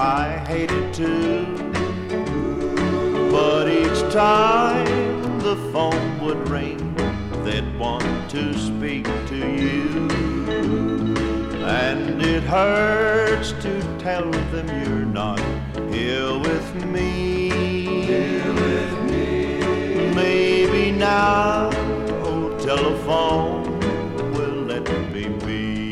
I hated to, but each time the phone would ring, they'd want to speak to you. And it hurts to tell them you're not here with me. Maybe now, oh telephone, will let me be.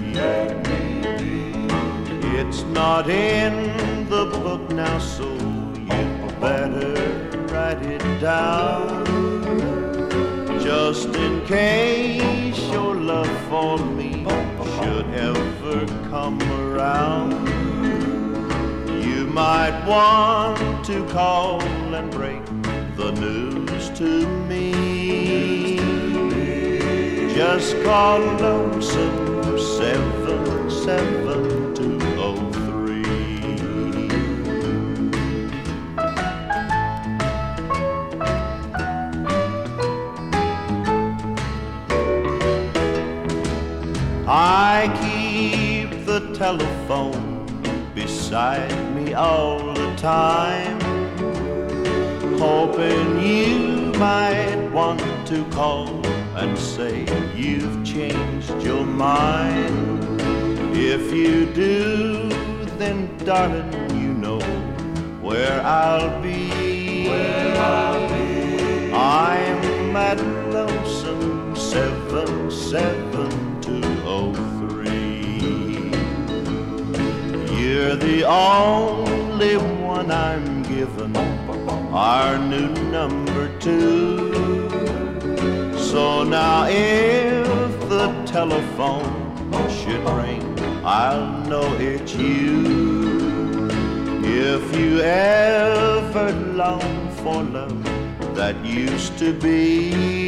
It's not in the book now, so you better write it down, just in case your love for me should ever come around. You might want to call and break the news to me. Just call lonesome 77203. I keep the telephone beside me all the time, hoping you might want to call and say you've changed your mind. If you do, then darling, you know where I'll be. I'm at lonesome 77203. You're the only one I'm given, our new number 2. So now if the telephone should ring, I'll know it's you. If you ever long for love that used to be,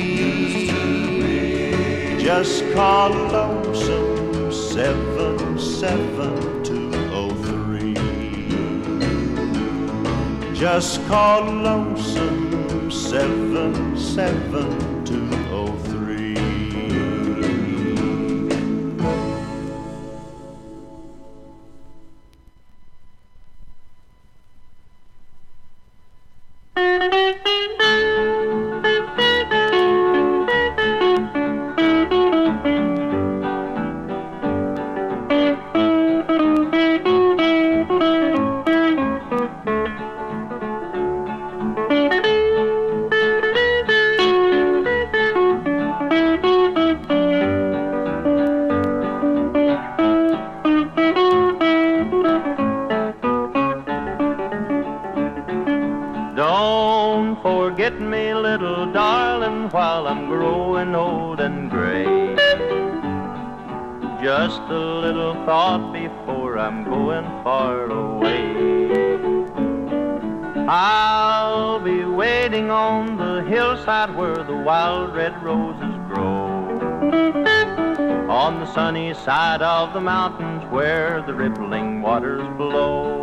just call lonesome 77203. Just call lonesome 77203. Don't forget me, little darling, while I'm growing old and gray. Just a little thought before I'm going far away. I'll be waiting on the hillside where the wild red roses grow, on the sunny side of the mountains where the rippling waters blow.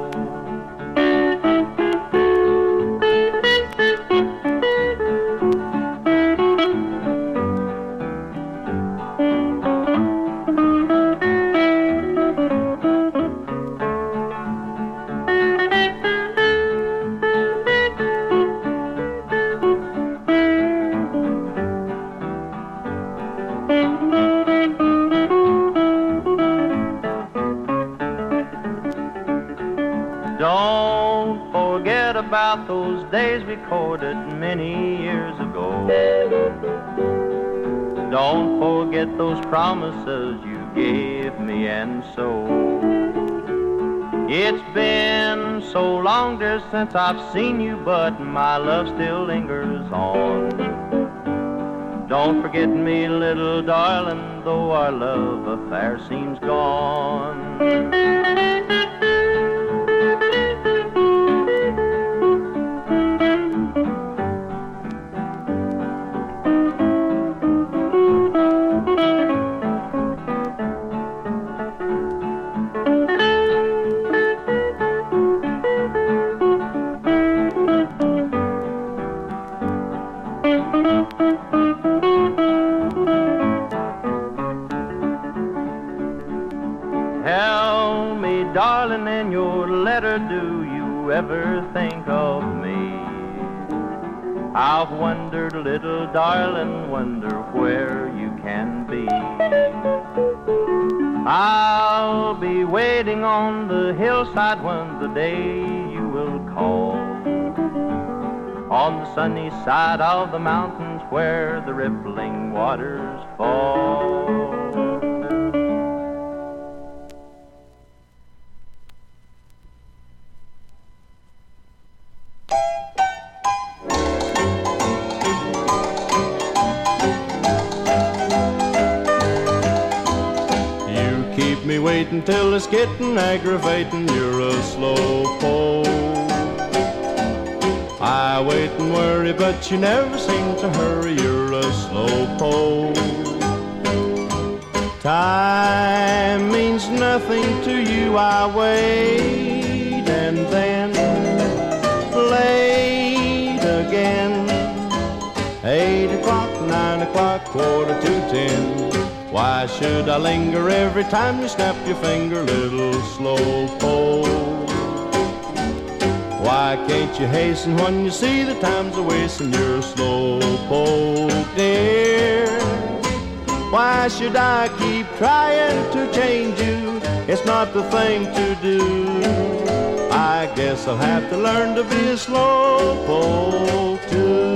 Don't forget about those days recorded many years ago. Don't forget those promises you gave me, and so it's been so long, dear, since I've seen you, but my love still lingers on. Don't forget me, little darling, though our love affair seems gone. darling, in your letter, do you ever think of me? I've wondered, little darling, wonder where you can be. I'll be waiting on the hillside when the day you will call, on the sunny side of the mountains where the rippling waters fall. Me waiting till it's getting aggravating, you're a slow pole. I wait and worry, but you never seem to hurry, you're a slow pole. Time means nothing to you, I wait and then late again. 8 o'clock, 9 o'clock, 9:45. Why should I linger every time you snap your finger, little slow pole? Why can't you hasten when you see the time's a wasting, you're a slow pole, dear? Why should I keep trying to change you? It's not the thing to do. I guess I'll have to learn to be a slow pole too.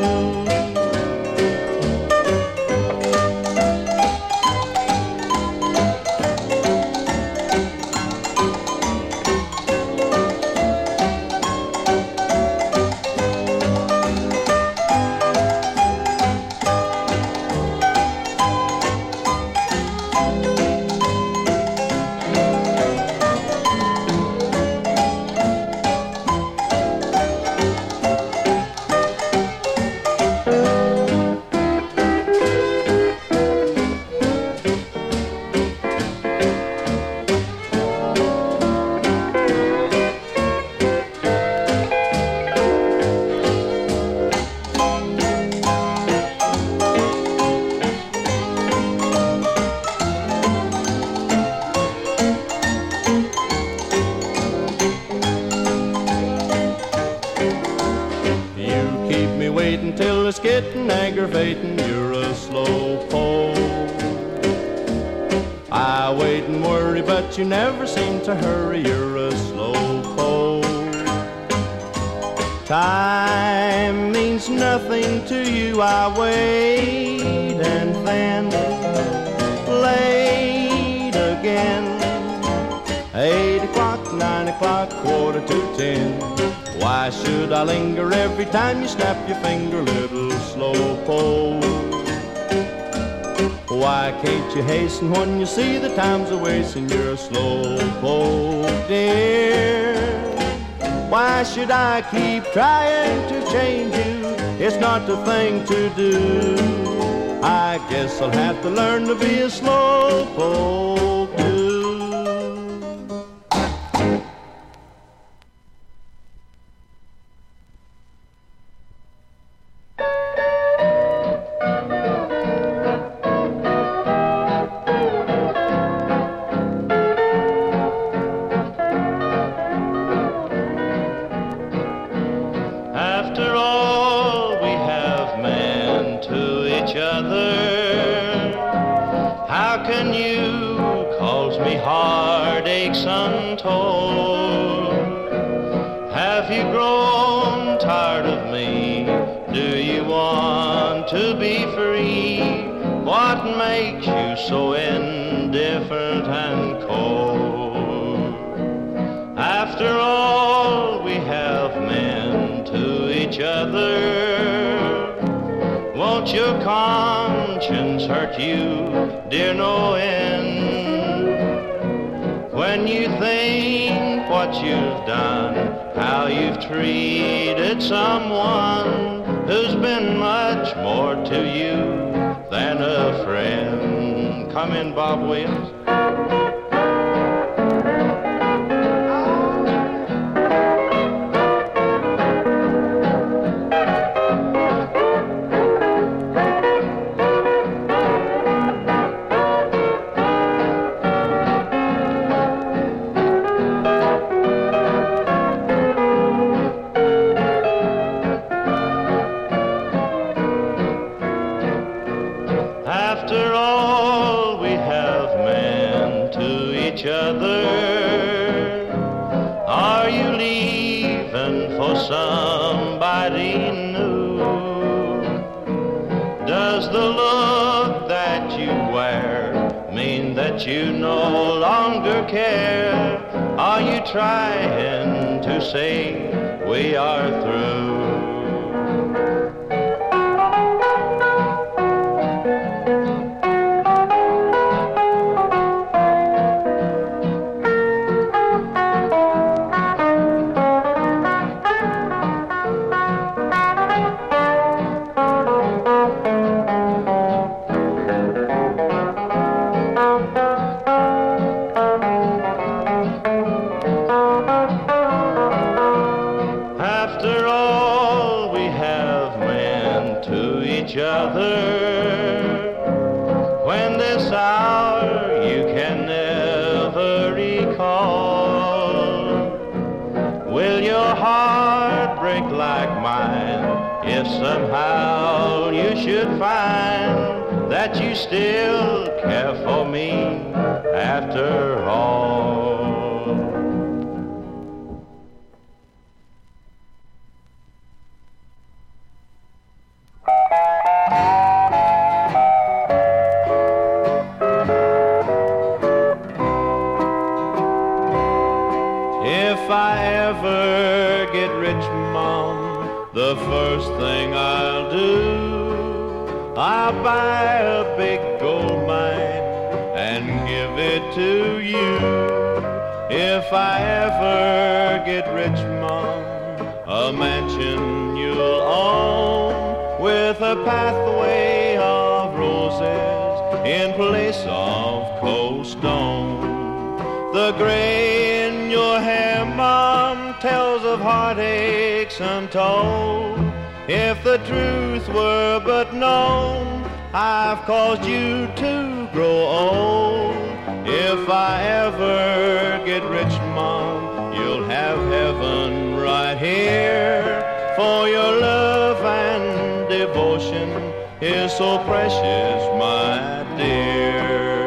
Till it's getting aggravating, you're a slow pole. I wait and worry, but you never seem to hurry, you're a slow pole. Time means nothing to you, I wait and then late again. 8 o'clock, 9 o'clock, 9:45. Why should I linger every time you snap your finger, little slow pole? Why can't you hasten when you see the time's a wasting, you're a slow pole, dear? Why should I keep trying to change you? It's not the thing to do. I guess I'll have to learn to be a slow pole too. Have you grown tired of me? Do you want to be free? What makes you so indifferent and cold? After all, we have meant to each other. Won't your conscience hurt you, dear, no end? When you think what you've done, how you've treated someone who's been much more to you than a friend. Come in, Bob Williams. for somebody new? Does the look that you wear mean that you no longer care? Are you trying to say we are through? When this hour you can never recall, will your heart break like mine if somehow you should find that you still care for me after all? If I ever get rich, Mom, the first thing I'll do, I'll buy a big gold mine and give it to you. If I ever get rich, Mom, a mansion you'll own with a pathway of roses in place of cold stone. The gray in your hair, Mom, tells of heartaches untold. If the truth were but known, I've caused you to grow old. If I ever get rich, Mom, you'll have heaven right here. For your love and devotion is so precious, my dear.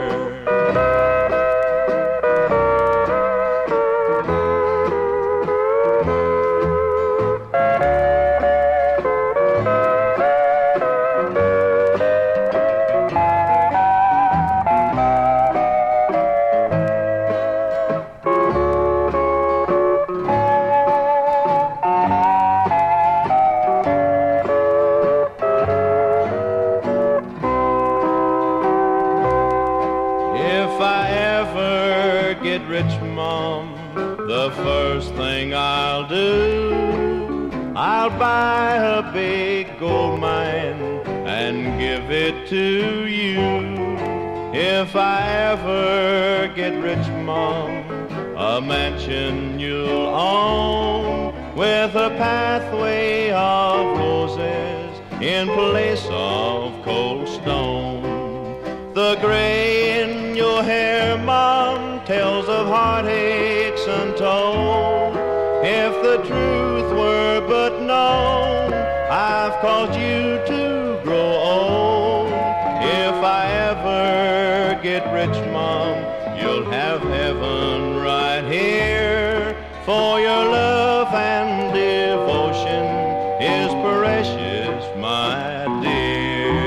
The first thing I'll do, I'll buy a big gold mine and give it to you. If I ever get rich, Mom, a mansion you'll own with a pathway of roses in place of cold stone. The gray in your hair, Mom, tells of heartaches untold. If the truth were but known, I've caused you to grow old. If I ever get rich, Mom, you'll have heaven right here. For your love and devotion is precious, my dear.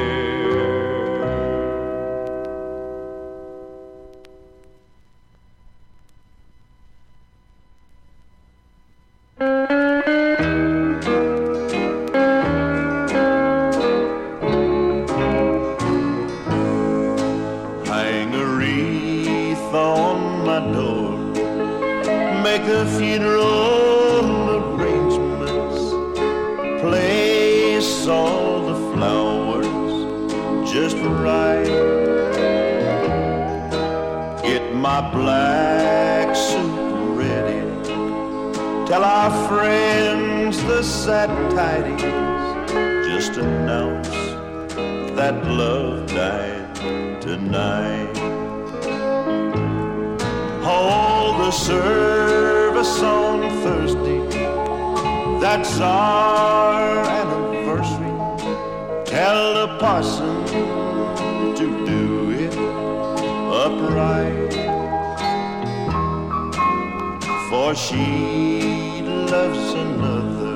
Make the funeral arrangements, place all the flowers just right. Get my black suit ready, tell our friends the sad tidings, just announce that love died tonight. Hold the service on Thursday, that's our anniversary. Tell the parson to do it upright, for she loves another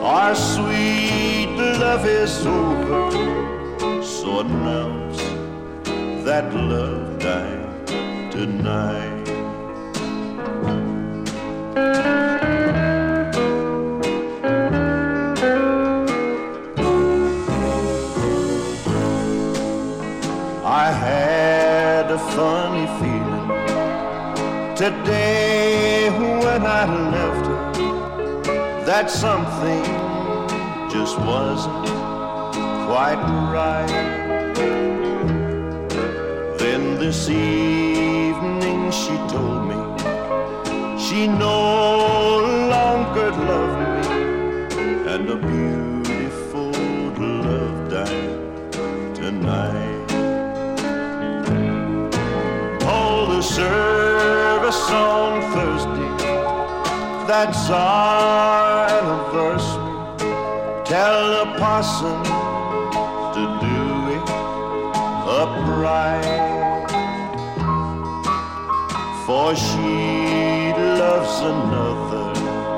Our sweet love is over, so announce that love died tonight. I had a funny feeling today when I left her, that something just wasn't quite right. Then this evening she told me she no longer loved me, and a beautiful love died tonight. The service on Thursday, that's our anniversary. Tell the parson to do it upright, for she loves another,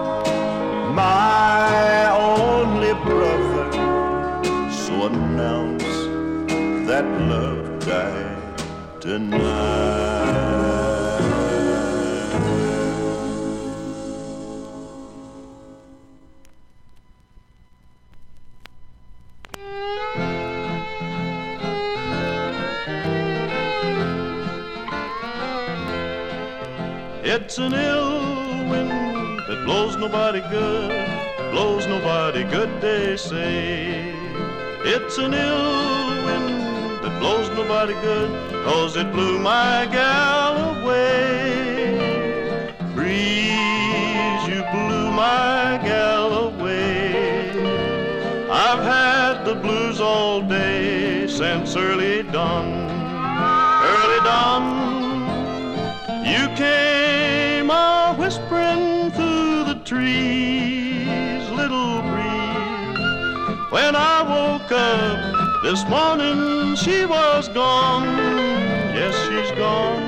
my only brother. So announce that love died tonight. It's an ill wind that blows nobody good, blows nobody good, they say. It's an ill wind that blows nobody good, 'cause it blew my gal away. Breeze, you blew my gal away. I've had the blues all day since early dawn. Early dawn, you came a-whispering through the trees, little breeze. When I woke up this morning, she was gone. Yes, she's gone.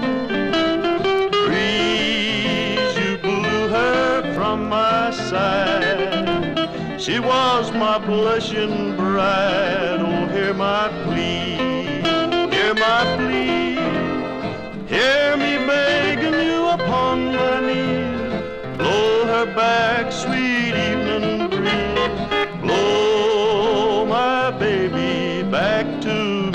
Breeze, you blew her from my side. She was my blushing bride. Oh, hear my plea, hear my plea. Hear me begging you upon my knees. Blow her back, sweet evening breeze. Blow my baby back to me.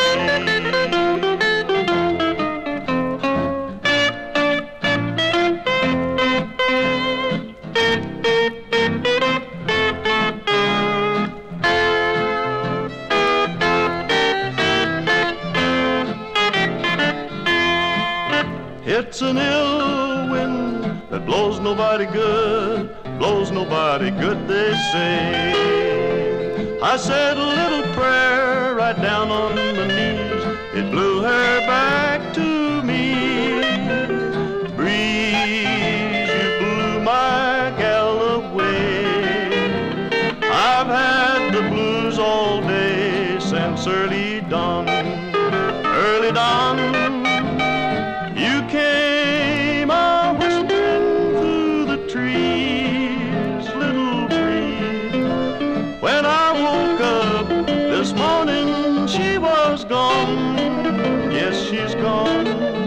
It's an ill wind that blows nobody good, blows nobody good, they say. I said a little prayer right down on my knees. It blew her back to me. Breeze, you blew my gal away. I've had the blues all day since early dawn. Early dawn, you came a-whispering through the trees, little breeze. When I woke up this morning, she was gone. Yes, she's gone.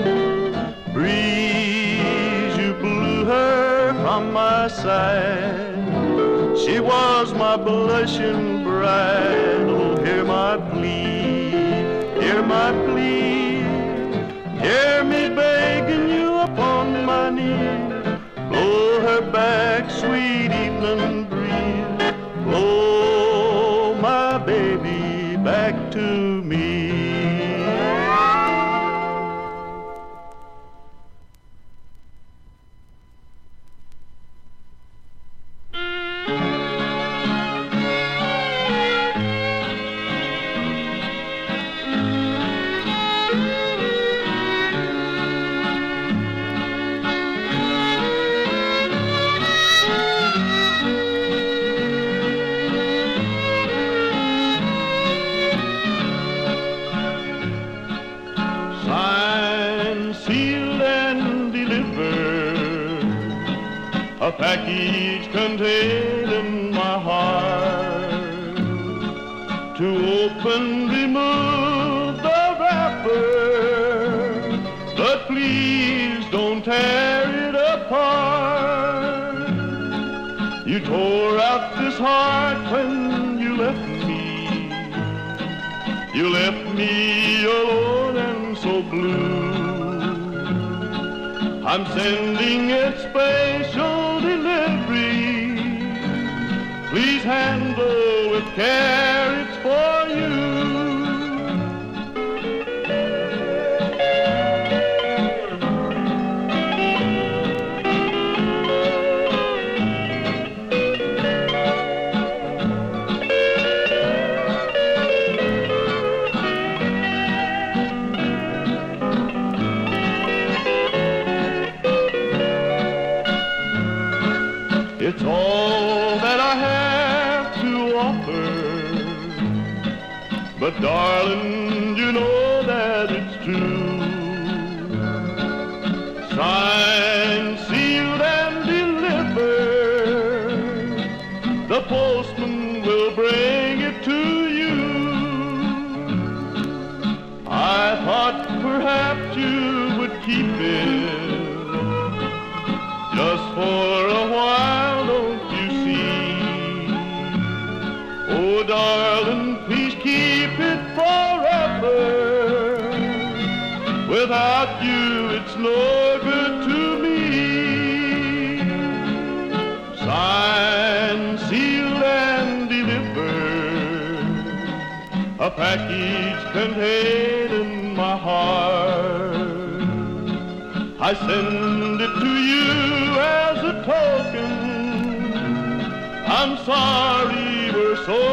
Breeze, you blew her from my side. She was my blushing bride. Oh, hear my plea, hear my plea. Hear me begging you upon my knees. Blow her back, sweet evening breeze. Blow my baby back to me. a package containing my heart. To open, remove the wrapper, but please don't tear it apart. You tore out this heart when you left me. You left me alone and so blue. I'm sending it special delivery. Please handle with care, it's for you. It's all that I have to offer, but darling, you know that it's true. Signed, sealed, and delivered, the postman will bring it to you. I thought perhaps you would keep it just for a while, don't you see? Oh, darling, please keep it forever. Without you, it's no good to me. Signed, sealed, and delivered, a package containing my heart. I send it to you as a token. I'm sorry we're so